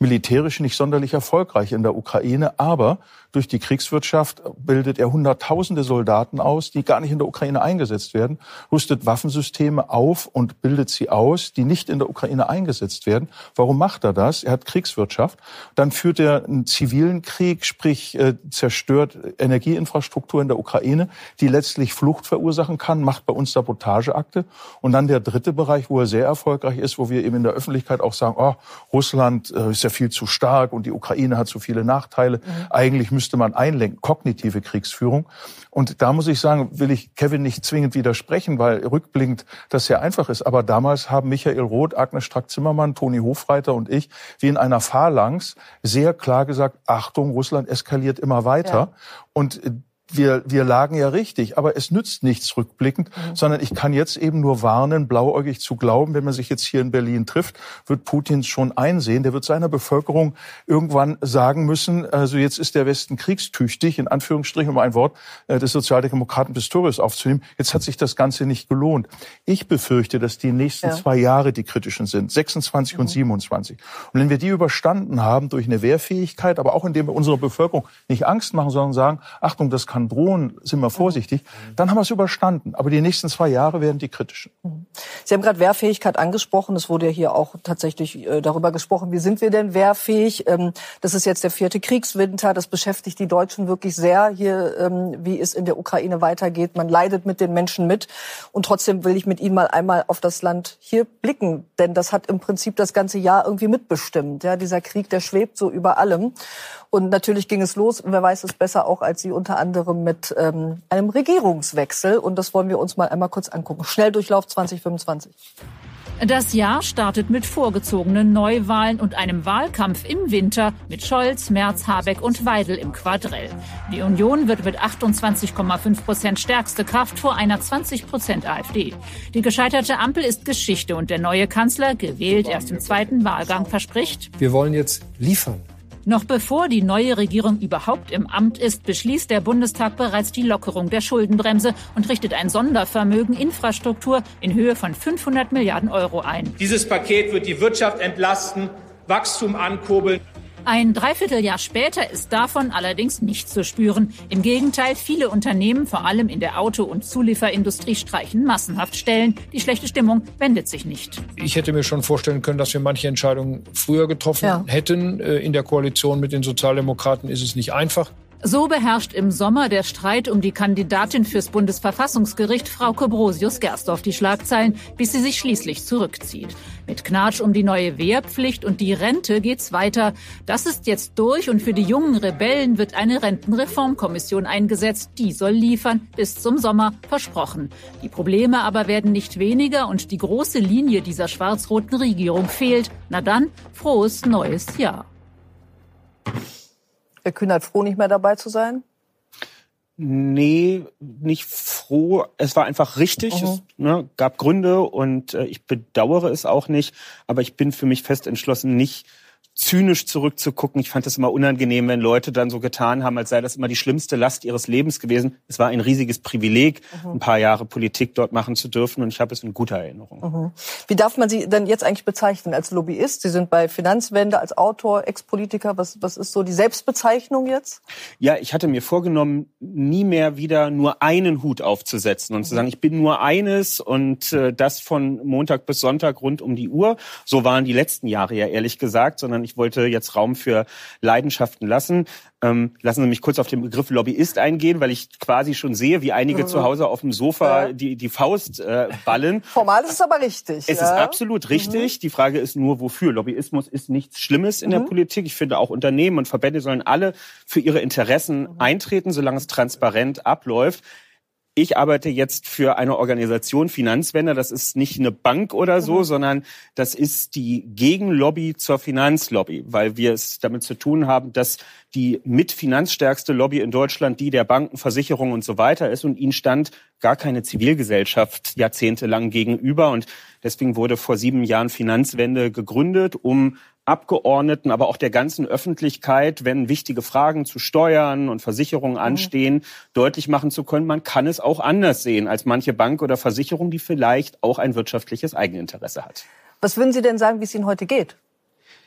militärisch nicht sonderlich erfolgreich in der Ukraine, aber durch die Kriegswirtschaft bildet er Hunderttausende Soldaten aus, die gar nicht in der Ukraine eingesetzt werden, rüstet Waffensysteme auf und bildet sie aus, die nicht in der Ukraine eingesetzt werden. Warum macht er das? Er hat Kriegswirtschaft. Dann führt er einen zivilen Krieg, sprich äh, zerstört Energieinfrastruktur in der Ukraine, die letztlich Flucht verursachen kann, macht bei uns Sabotageakte. Und dann der dritte Bereich, wo er sehr erfolgreich ist, wo wir eben in der Öffentlichkeit auch sagen, oh, Russland äh, ist ja viel zu stark und die Ukraine hat so viele Nachteile. Mhm. Eigentlich müsste man einlenken, kognitive Kriegsführung. Und da muss ich sagen, will ich Kevin nicht zwingend widersprechen, weil rückblickend das sehr einfach ist. Aber damals haben Michael Roth, Agnes Strack-Zimmermann, Toni Hofreiter und ich wie in einer Phalanx sehr klar gesagt, Achtung, Russland eskaliert immer weiter. Ja. Und Wir, wir lagen ja richtig, aber es nützt nichts rückblickend, mhm. sondern ich kann jetzt eben nur warnen, blauäugig zu glauben, wenn man sich jetzt hier in Berlin trifft, wird Putin schon einsehen. Der wird seiner Bevölkerung irgendwann sagen müssen, also jetzt ist der Westen kriegstüchtig, in Anführungsstrichen, um ein Wort des Sozialdemokraten Pistorius aufzunehmen. Jetzt hat sich das Ganze nicht gelohnt. Ich befürchte, dass die nächsten ja. zwei Jahre die kritischen sind, sechsundzwanzig mhm. und siebenundzwanzig. Und wenn wir die überstanden haben durch eine Wehrfähigkeit, aber auch indem wir unserer Bevölkerung nicht Angst machen, sondern sagen, Achtung, das kann drohen, sind wir vorsichtig, dann haben wir es überstanden. Aber die nächsten zwei Jahre werden die kritischen. Sie haben gerade Wehrfähigkeit angesprochen. Es wurde ja hier auch tatsächlich äh, darüber gesprochen, wie sind wir denn wehrfähig? Ähm, das ist jetzt der vierte Kriegswinter. Das beschäftigt die Deutschen wirklich sehr, hier, ähm, wie es in der Ukraine weitergeht. Man leidet mit den Menschen mit. Und trotzdem will ich mit Ihnen mal einmal auf das Land hier blicken. Denn das hat im Prinzip das ganze Jahr irgendwie mitbestimmt. Ja, dieser Krieg, der schwebt so über allem. Und natürlich ging es los, wer weiß es besser auch als Sie, unter anderem mit ähm, einem Regierungswechsel. Und das wollen wir uns mal einmal kurz angucken. Schnelldurchlauf zwanzig fünfundzwanzig. Das Jahr startet mit vorgezogenen Neuwahlen und einem Wahlkampf im Winter mit Scholz, Merz, Habeck und Weidel im Quadrell. Die Union wird mit achtundzwanzig Komma fünf Prozent stärkste Kraft vor einer zwanzig Prozent AfD. Die gescheiterte Ampel ist Geschichte und der neue Kanzler, gewählt erst im zweiten Wahlgang, verspricht: Wir wollen jetzt liefern. Noch bevor die neue Regierung überhaupt im Amt ist, beschließt der Bundestag bereits die Lockerung der Schuldenbremse und richtet ein Sondervermögen Infrastruktur in Höhe von fünfhundert Milliarden Euro ein. Dieses Paket wird die Wirtschaft entlasten, Wachstum ankurbeln. Ein Dreivierteljahr später ist davon allerdings nichts zu spüren. Im Gegenteil, viele Unternehmen, vor allem in der Auto- und Zulieferindustrie, streichen massenhaft Stellen. Die schlechte Stimmung wendet sich nicht. Ich hätte mir schon vorstellen können, dass wir manche Entscheidungen früher getroffen ja. hätten. In der Koalition mit den Sozialdemokraten ist es nicht einfach. So beherrscht im Sommer der Streit um die Kandidatin fürs Bundesverfassungsgericht, Frauke Brosius-Gersdorf, die Schlagzeilen, bis sie sich schließlich zurückzieht. Mit Knatsch um die neue Wehrpflicht und die Rente geht's weiter. Das ist jetzt durch und für die jungen Rebellen wird eine Rentenreformkommission eingesetzt. Die soll liefern, bis zum Sommer, versprochen. Die Probleme aber werden nicht weniger und die große Linie dieser schwarz-roten Regierung fehlt. Na dann, frohes neues Jahr. Herr Kühnert, froh, nicht mehr dabei zu sein? Nee, nicht froh. Es war einfach richtig. Mhm. Es ne, gab Gründe und äh, ich bedauere es auch nicht. Aber ich bin für mich fest entschlossen, nicht zynisch zurückzugucken. Ich fand es immer unangenehm, wenn Leute dann so getan haben, als sei das immer die schlimmste Last ihres Lebens gewesen. Es war ein riesiges Privileg, mhm. ein paar Jahre Politik dort machen zu dürfen und ich habe es in guter Erinnerung. Mhm. Wie darf man Sie denn jetzt eigentlich bezeichnen? Als Lobbyist? Sie sind bei Finanzwende, als Autor, Ex-Politiker. Was, was ist so die Selbstbezeichnung jetzt? Ja, ich hatte mir vorgenommen, nie mehr wieder nur einen Hut aufzusetzen und mhm. zu sagen, ich bin nur eines und äh, das von Montag bis Sonntag rund um die Uhr. So waren die letzten Jahre ja ehrlich gesagt, sondern ich wollte jetzt Raum für Leidenschaften lassen. Ähm, lassen Sie mich kurz auf den Begriff Lobbyist eingehen, weil ich quasi schon sehe, wie einige mhm. zu Hause auf dem Sofa ja. die, die Faust äh, ballen. Formal ist es aber richtig. Es ja. ist absolut richtig. Mhm. Die Frage ist nur, wofür. Lobbyismus ist nichts Schlimmes in mhm. der Politik. Ich finde, auch Unternehmen und Verbände sollen alle für ihre Interessen mhm. eintreten, solange es transparent abläuft. Ich arbeite jetzt für eine Organisation, Finanzwende. Das ist nicht eine Bank oder so, mhm. sondern das ist die Gegenlobby zur Finanzlobby, weil wir es damit zu tun haben, dass die mit finanzstärkste Lobby in Deutschland die der Banken, Versicherungen und so weiter ist. Und ihnen stand gar keine Zivilgesellschaft jahrzehntelang gegenüber. Und deswegen wurde vor sieben Jahren Finanzwende gegründet, um Abgeordneten, aber auch der ganzen Öffentlichkeit, wenn wichtige Fragen zu Steuern und Versicherungen anstehen, mhm. deutlich machen zu können, man kann es auch anders sehen als manche Bank oder Versicherung, die vielleicht auch ein wirtschaftliches Eigeninteresse hat. Was würden Sie denn sagen, wie es Ihnen heute geht?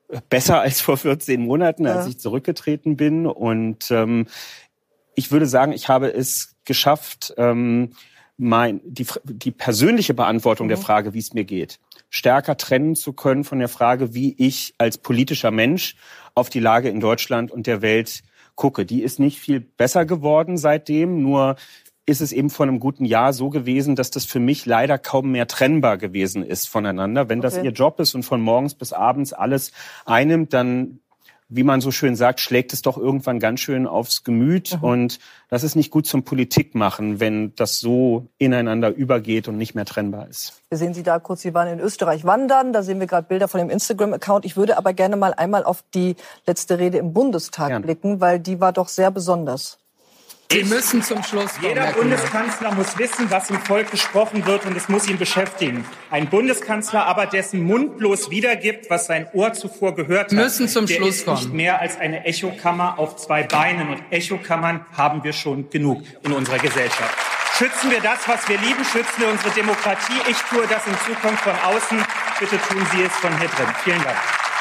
besser als vor vierzehn Monaten, als ja. ich zurückgetreten bin. Und ähm, ich würde sagen, ich habe es geschafft, ähm, mein, die, die persönliche Beantwortung mhm. der Frage, wie es mir geht, stärker trennen zu können von der Frage, wie ich als politischer Mensch auf die Lage in Deutschland und der Welt gucke. Die ist nicht viel besser geworden seitdem, nur ist es eben vor einem guten Jahr so gewesen, dass das für mich leider kaum mehr trennbar gewesen ist voneinander. Wenn okay. das ihr Job ist und von morgens bis abends alles einnimmt, dann, wie man so schön sagt, schlägt es doch irgendwann ganz schön aufs Gemüt. Mhm. Und das ist nicht gut zum Politikmachen, wenn das so ineinander übergeht und nicht mehr trennbar ist. Wir sehen Sie da kurz, Sie waren in Österreich wandern. Da sehen wir gerade Bilder von dem Instagram-Account. Ich würde aber gerne mal einmal auf die letzte Rede im Bundestag Gern. blicken, weil die war doch sehr besonders. Sie müssen zum Schluss kommen. Jeder Bundeskanzler muss wissen, was im Volk gesprochen wird, und es muss ihn beschäftigen. Ein Bundeskanzler aber, dessen Mund bloß wiedergibt, was sein Ohr zuvor gehört hat, müssen zum der Schluss ist kommen. nicht mehr als eine Echokammer auf zwei Beinen. Und Echokammern haben wir schon genug in unserer Gesellschaft. Schützen wir das, was wir lieben, schützen wir unsere Demokratie. Ich tue das in Zukunft von außen. Bitte tun Sie es von hier drin. Vielen Dank.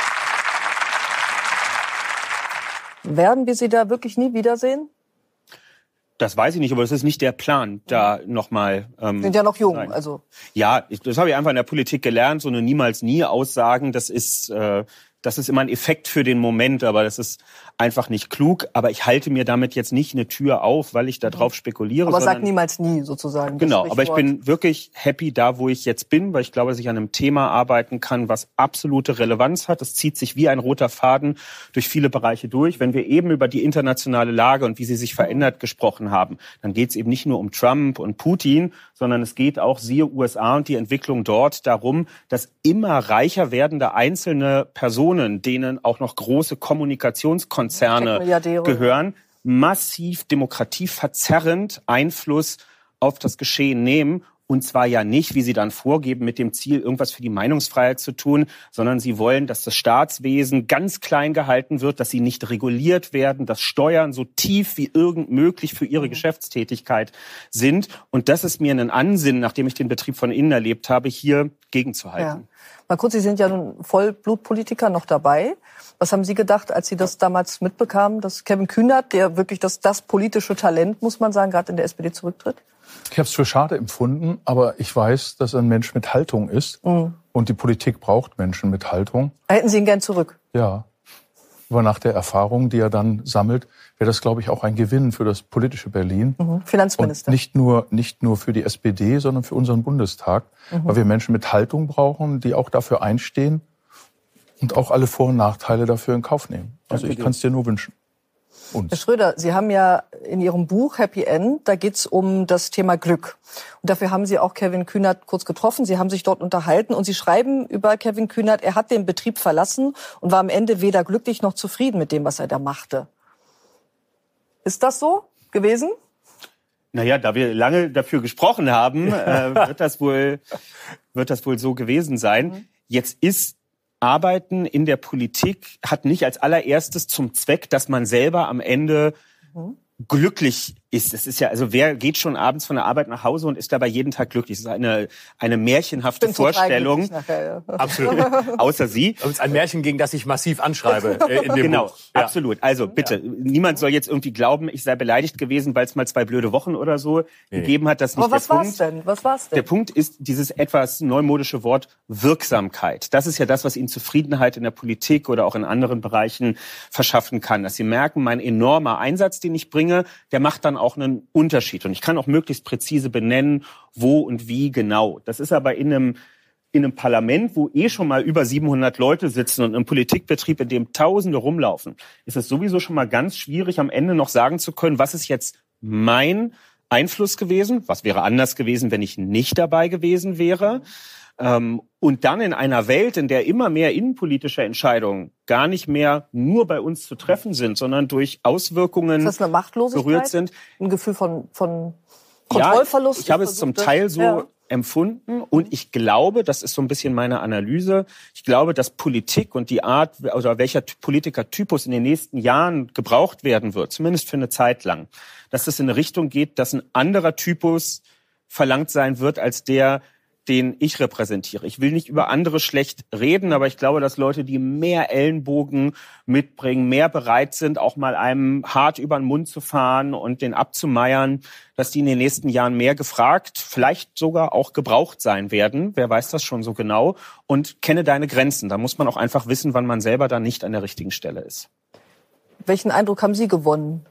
Werden wir Sie da wirklich nie wiedersehen? Das weiß ich nicht, aber das ist nicht der Plan, da nochmal... Ähm, sind ja noch jung, sein. also... Ja, ich, das habe ich einfach in der Politik gelernt, so eine Niemals-Nie-Aussagen, das ist, äh, das ist immer ein Effekt für den Moment, aber das ist einfach nicht klug. Aber ich halte mir damit jetzt nicht eine Tür auf, weil ich da drauf spekuliere. Aber sondern, sag niemals nie, sozusagen. Genau, aber ich bin wirklich happy da, wo ich jetzt bin, weil ich glaube, dass ich an einem Thema arbeiten kann, was absolute Relevanz hat. Das zieht sich wie ein roter Faden durch viele Bereiche durch. Wenn wir eben über die internationale Lage und wie sie sich verändert gesprochen haben, dann geht es eben nicht nur um Trump und Putin, sondern es geht auch, siehe U S A und die Entwicklung dort, darum, dass immer reicher werdende einzelne Personen, denen auch noch große Kommunikationskonzerne gehören, massiv demokratieverzerrend Einfluss auf das Geschehen nehmen. Und zwar ja nicht, wie sie dann vorgeben, mit dem Ziel, irgendwas für die Meinungsfreiheit zu tun, sondern sie wollen, dass das Staatswesen ganz klein gehalten wird, dass sie nicht reguliert werden, dass Steuern so tief wie irgend möglich für ihre Geschäftstätigkeit sind. Und das ist mir ein Ansinnen, nachdem ich den Betrieb von innen erlebt habe, hier gegenzuhalten. Ja. Mal kurz, Sie sind ja nun Vollblutpolitiker noch dabei. Was haben Sie gedacht, als Sie das damals mitbekamen, dass Kevin Kühnert, der wirklich das, das politische Talent, muss man sagen, gerade in der S P D zurücktritt? Ich habe es für schade empfunden, aber ich weiß, dass er ein Mensch mit Haltung ist. Mhm. Und die Politik braucht Menschen mit Haltung. Hätten Sie ihn gern zurück? Ja. Aber nach der Erfahrung, die er dann sammelt, wäre das, glaube ich, auch ein Gewinn für das politische Berlin. Mhm. Finanzminister. Und nicht nur, nicht nur für die S P D, sondern für unseren Bundestag. Mhm. Weil wir Menschen mit Haltung brauchen, die auch dafür einstehen und auch alle Vor- und Nachteile dafür in Kauf nehmen. Also ich kann es dir nur wünschen. Uns. Herr Schröder, Sie haben ja in Ihrem Buch Happy End, da geht's um das Thema Glück. Und dafür haben Sie auch Kevin Kühnert kurz getroffen. Sie haben sich dort unterhalten und Sie schreiben über Kevin Kühnert, er hat den Betrieb verlassen und war am Ende weder glücklich noch zufrieden mit dem, was er da machte. Ist das so gewesen? Naja, da wir lange dafür gesprochen haben, äh, wird das wohl, wird das wohl so gewesen sein. Mhm. Jetzt ist Arbeiten in der Politik hat nicht als allererstes zum Zweck, dass man selber am Ende mhm. glücklich ist. Es ist ja, also wer geht schon abends von der Arbeit nach Hause und ist dabei jeden Tag glücklich? Das ist eine, eine märchenhafte Vorstellung. Nachher, ja. Absolut. Außer Sie. Das ist ein Märchen, gegen das ich massiv anschreibe äh, in dem genau, Buch. Ja. Absolut. Also bitte, ja. niemand soll jetzt irgendwie glauben, ich sei beleidigt gewesen, weil es mal zwei blöde Wochen oder so nee. gegeben hat. Das ist nicht Aber was der war's Punkt. denn? Was war's denn? Der Punkt ist dieses etwas neumodische Wort Wirksamkeit. Das ist ja das, was Ihnen Zufriedenheit in der Politik oder auch in anderen Bereichen verschaffen kann. Dass Sie merken, mein enormer Einsatz, den ich bringe, der macht dann auch einen Unterschied. Und ich kann auch möglichst präzise benennen, wo und wie genau. Das ist aber in einem, in einem Parlament, wo eh schon mal über siebenhundert Leute sitzen und im Politikbetrieb, in dem Tausende rumlaufen, ist es sowieso schon mal ganz schwierig, am Ende noch sagen zu können, was ist jetzt mein Einfluss gewesen? Was wäre anders gewesen, wenn ich nicht dabei gewesen wäre? Ähm, und dann in einer Welt, in der immer mehr innenpolitische Entscheidungen gar nicht mehr nur bei uns zu treffen sind, sondern durch Auswirkungen ist das eine Machtlosigkeit? berührt sind. Ein Gefühl von, von Kontrollverlust? Ja, ich habe es zum Teil so ja. empfunden und ich glaube, das ist so ein bisschen meine Analyse, ich glaube, dass Politik und die Art, oder welcher Politikertypus in den nächsten Jahren gebraucht werden wird, zumindest für eine Zeit lang, dass es in eine Richtung geht, dass ein anderer Typus verlangt sein wird, als der, den ich repräsentiere. Ich will nicht über andere schlecht reden, aber ich glaube, dass Leute, die mehr Ellenbogen mitbringen, mehr bereit sind, auch mal einem hart über den Mund zu fahren und den abzumeiern, dass die in den nächsten Jahren mehr gefragt, vielleicht sogar auch gebraucht sein werden. Wer weiß das schon so genau? Und kenne deine Grenzen. Da muss man auch einfach wissen, wann man selber da nicht an der richtigen Stelle ist. Welchen Eindruck haben Sie gewonnen?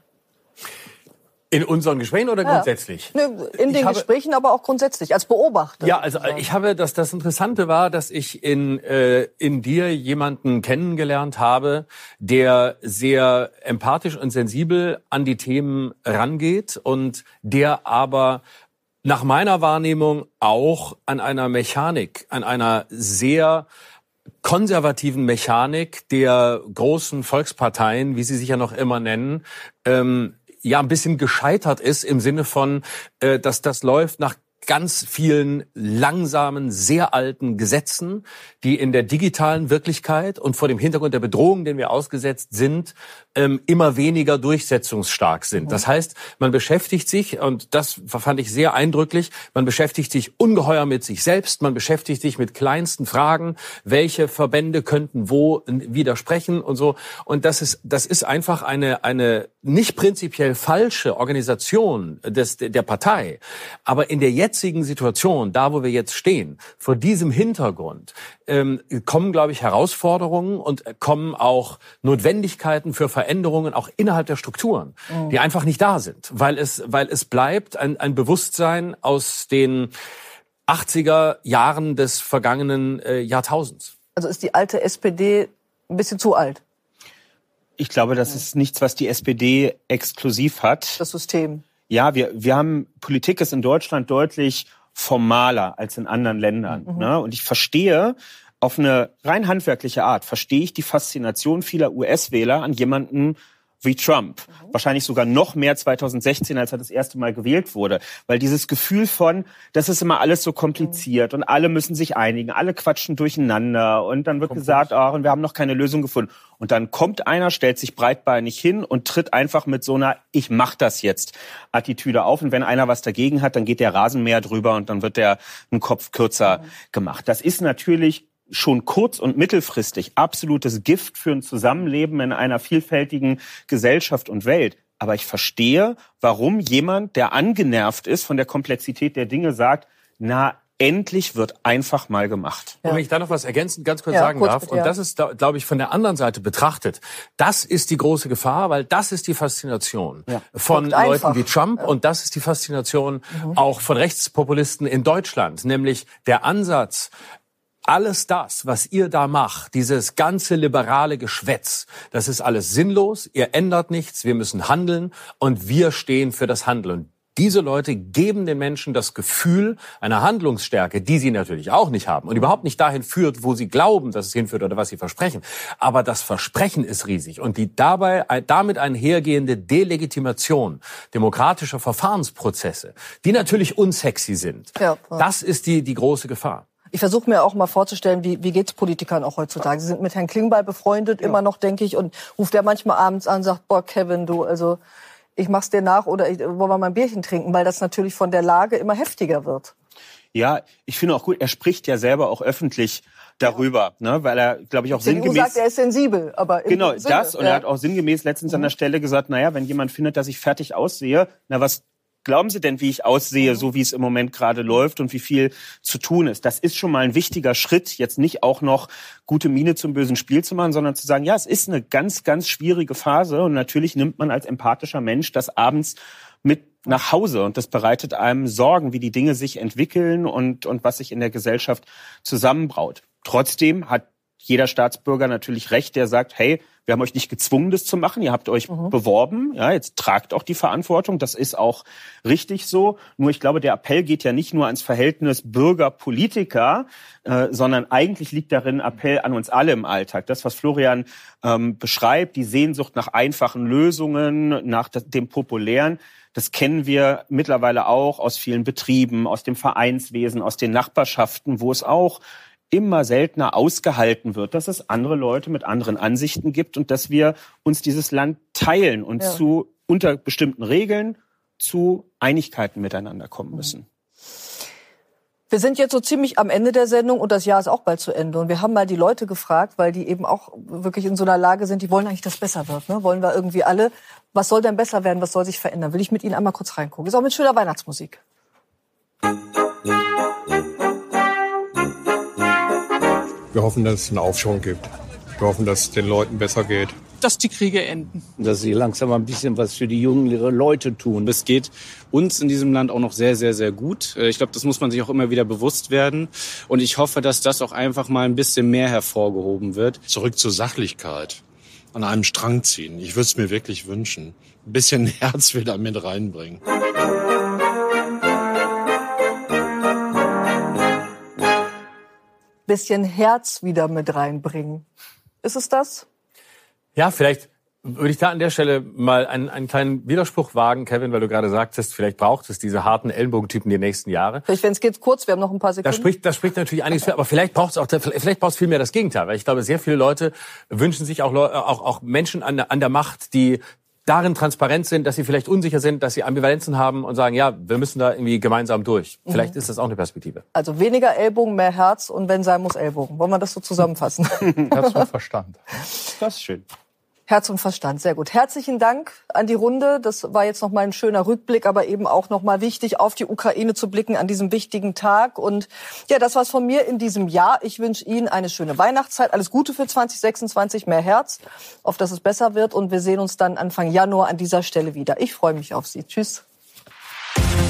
In unseren Gesprächen oder ja. grundsätzlich? In den habe, Gesprächen, aber auch grundsätzlich, als Beobachter. Ja, also ich habe, das, das Interessante war, dass ich in, äh, in dir jemanden kennengelernt habe, der sehr empathisch und sensibel an die Themen rangeht und der aber nach meiner Wahrnehmung auch an einer Mechanik, an einer sehr konservativen Mechanik der großen Volksparteien, wie sie sich ja noch immer nennen, ähm, ja ein bisschen gescheitert ist im Sinne von, äh, dass das läuft nach ganz vielen langsamen, sehr alten Gesetzen, die in der digitalen Wirklichkeit und vor dem Hintergrund der Bedrohung, denen wir ausgesetzt sind, ähm, immer weniger durchsetzungsstark sind. Das heißt, man beschäftigt sich, und das fand ich sehr eindrücklich, man beschäftigt sich ungeheuer mit sich selbst, man beschäftigt sich mit kleinsten Fragen, welche Verbände könnten wo widersprechen und so. Und das ist, das ist einfach eine, eine nicht prinzipiell falsche Organisation des, der Partei, aber in der jetzigen Situation, da wo wir jetzt stehen, vor diesem Hintergrund, ähm, kommen, glaube ich, Herausforderungen und kommen auch Notwendigkeiten für Veränderungen auch innerhalb der Strukturen, mhm. die einfach nicht da sind, weil es, weil es bleibt ein, ein Bewusstsein aus den achtziger Jahren des vergangenen äh, Jahrtausends. Also ist die alte S P D ein bisschen zu alt? Ich glaube, das ist nichts, was die S P D exklusiv hat. Das System. Ja, wir, wir haben, Politik ist in Deutschland deutlich formaler als in anderen Ländern. Mhm. Ne? Und ich verstehe, auf eine rein handwerkliche Art, verstehe ich die Faszination vieler U S-Wähler an jemanden wie Trump. Mhm. Wahrscheinlich sogar noch mehr zweitausendsechzehn, als er das erste Mal gewählt wurde. Weil dieses Gefühl von, das ist immer alles so kompliziert mhm. und alle müssen sich einigen, alle quatschen durcheinander und dann wird Kommt gesagt, ach, und wir haben noch keine Lösung gefunden. Und dann kommt einer, stellt sich breitbeinig hin und tritt einfach mit so einer Ich mach das jetzt Attitüde auf. Und wenn einer was dagegen hat, dann geht der Rasenmäher drüber und dann wird der einen Kopf kürzer mhm. gemacht. Das ist natürlich schon kurz- und mittelfristig absolutes Gift für ein Zusammenleben in einer vielfältigen Gesellschaft und Welt. Aber ich verstehe, warum jemand, der angenervt ist von der Komplexität der Dinge, sagt, na, endlich wird einfach mal gemacht. Ja. Und wenn ich da noch was ergänzend ganz kurz ja, sagen kurz darf, bitte, ja. und das ist, glaube ich, von der anderen Seite betrachtet, das ist die große Gefahr, weil das ist die Faszination ja. von Leuten einfach. wie Trump ja. und das ist die Faszination mhm. auch von Rechtspopulisten in Deutschland, nämlich der Ansatz, alles das, was ihr da macht, dieses ganze liberale Geschwätz, das ist alles sinnlos, ihr ändert nichts, wir müssen handeln und wir stehen für das Handeln. Und diese Leute geben den Menschen das Gefühl einer Handlungsstärke, die sie natürlich auch nicht haben und überhaupt nicht dahin führt, wo sie glauben, dass es hinführt oder was sie versprechen. Aber das Versprechen ist riesig und die dabei damit einhergehende Delegitimation demokratischer Verfahrensprozesse, die natürlich unsexy sind, ja, ja. das ist die, die große Gefahr. Ich versuche mir auch mal vorzustellen, wie, wie geht's Politikern auch heutzutage? Sie sind mit Herrn Klingbeil befreundet, ja. immer noch, denke ich, und ruft der manchmal abends an und sagt, boah, Kevin, du, also ich mach's dir nach oder ich, wollen wir mal ein Bierchen trinken, weil das natürlich von der Lage immer heftiger wird. Ja, ich finde auch gut, er spricht ja selber auch öffentlich darüber, ja. ne, weil er, glaube ich, auch sinngemäß... Du sagt, er ist sensibel, aber im Genau, Sinne, das, und ja. er hat auch sinngemäß letztens mhm. an der Stelle gesagt, naja, wenn jemand findet, dass ich fertig aussehe, na was... Glauben Sie denn, wie ich aussehe, so wie es im Moment gerade läuft und wie viel zu tun ist? Das ist schon mal ein wichtiger Schritt, jetzt nicht auch noch gute Miene zum bösen Spiel zu machen, sondern zu sagen, ja, es ist eine ganz, ganz schwierige Phase und natürlich nimmt man als empathischer Mensch das abends mit nach Hause und das bereitet einem Sorgen, wie die Dinge sich entwickeln und, und was sich in der Gesellschaft zusammenbraut. Trotzdem hat jeder Staatsbürger natürlich recht, der sagt, hey, wir haben euch nicht gezwungen, das zu machen. Ihr habt euch mhm. beworben. Ja, jetzt tragt auch die Verantwortung. Das ist auch richtig so. Nur ich glaube, der Appell geht ja nicht nur ans Verhältnis Bürger-Politiker, äh, sondern eigentlich liegt darin ein Appell an uns alle im Alltag. Das, was Florian ähm, beschreibt, die Sehnsucht nach einfachen Lösungen, nach dem Populären, das kennen wir mittlerweile auch aus vielen Betrieben, aus dem Vereinswesen, aus den Nachbarschaften, wo es auch immer seltener ausgehalten wird, dass es andere Leute mit anderen Ansichten gibt und dass wir uns dieses Land teilen und ja. zu unter bestimmten Regeln zu Einigkeiten miteinander kommen müssen. Wir sind jetzt so ziemlich am Ende der Sendung und das Jahr ist auch bald zu Ende. Und wir haben mal die Leute gefragt, weil die eben auch wirklich in so einer Lage sind, die wollen eigentlich, dass es besser wird. Ne? Wollen wir irgendwie alle, was soll denn besser werden, was soll sich verändern? Will ich mit Ihnen einmal kurz reingucken. Ist auch mit schöner Weihnachtsmusik. Wir hoffen, dass es einen Aufschwung gibt. Wir hoffen, dass es den Leuten besser geht. Dass die Kriege enden. Dass sie langsam ein bisschen was für die jungen Leute tun. Es geht uns in diesem Land auch noch sehr, sehr, sehr gut. Ich glaube, das muss man sich auch immer wieder bewusst werden. Und ich hoffe, dass das auch einfach mal ein bisschen mehr hervorgehoben wird. Zurück zur Sachlichkeit. An einem Strang ziehen. Ich würde es mir wirklich wünschen. Ein bisschen Herz wieder mit reinbringen. Bisschen Herz wieder mit reinbringen. Ist es das? Ja, vielleicht würde ich da an der Stelle mal einen, einen kleinen Widerspruch wagen, Kevin, weil du gerade sagtest, vielleicht braucht es diese harten Ellenbogentypen die nächsten Jahre. Vielleicht, wenn es geht, kurz, wir haben noch ein paar Sekunden. Da spricht, da spricht natürlich einiges für, aber vielleicht braucht es auch, vielleicht braucht es vielmehr das Gegenteil, weil ich glaube, sehr viele Leute wünschen sich auch, auch, auch Menschen an der, an der Macht, die darin transparent sind, dass sie vielleicht unsicher sind, dass sie Ambivalenzen haben und sagen, ja, wir müssen da irgendwie gemeinsam durch. Vielleicht mhm. ist das auch eine Perspektive. Also weniger Ellbogen, mehr Herz und wenn sein muss, Ellbogen. Wollen wir das so zusammenfassen? Herz und Verstand. Das ist schön. Herz und Verstand, sehr gut. Herzlichen Dank an die Runde. Das war jetzt nochmal ein schöner Rückblick, aber eben auch nochmal wichtig, auf die Ukraine zu blicken an diesem wichtigen Tag. Und ja, das war's von mir in diesem Jahr. Ich wünsche Ihnen eine schöne Weihnachtszeit. Alles Gute für zwanzig sechsundzwanzig, mehr Herz, auf dass es besser wird. Und wir sehen uns dann Anfang Januar an dieser Stelle wieder. Ich freue mich auf Sie. Tschüss.